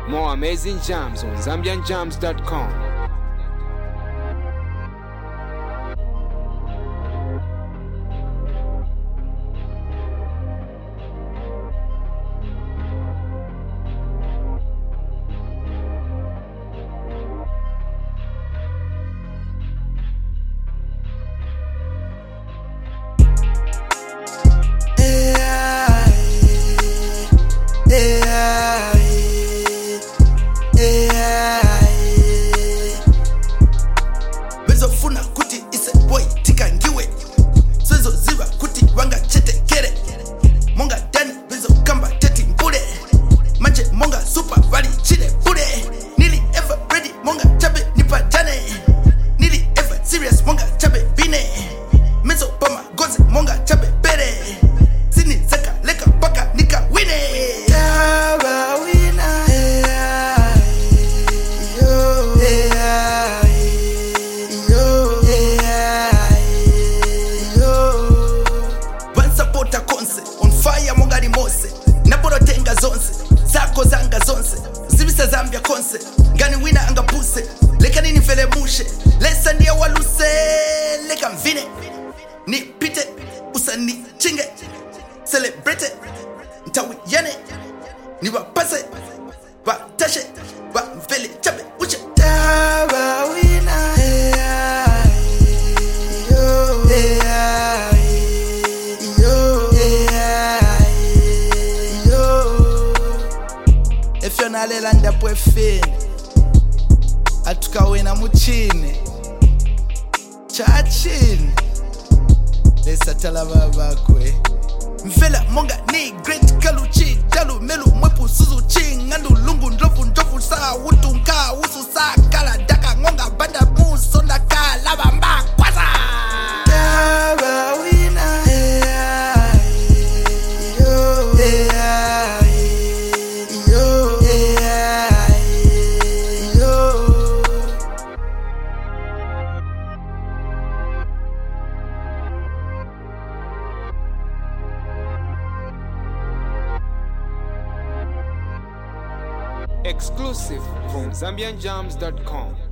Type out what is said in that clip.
More amazing jams on ZambianJams.com. Bezofuna kuti ise boy tikangiwe Sezo ziva kuti wanga chete kere Monga dani bezo kamba teti mpule Manje monga super vali chile pule Nili ever ready monga chabe nipatane Nili ever serious monga chabe bine Mezo pama gozi monga chabe pere Sini zeka leka paka nika wine Taba wina on fire mongari mose naporo tenga zonse zako zanga zonse zibisa Zambia konse ngani wina angapuse leka nini vele mushe lesa ndia waluse leka mvine ni pite usani chinge celebrate ntawi yane ni wapase watashe wa mvele chabe uche taba wina Efyonalela ndapo efeni atukawena muchine chachini lesatala babakwe mfela monga ni great kaluchi dalu melu mwepu suzu chingandu lungu ndovu ndovu saa wutu nka usu saa kala daka ngonga banda musonda ka lava mba kwaza taba wina Exclusive from ZambianJams.com.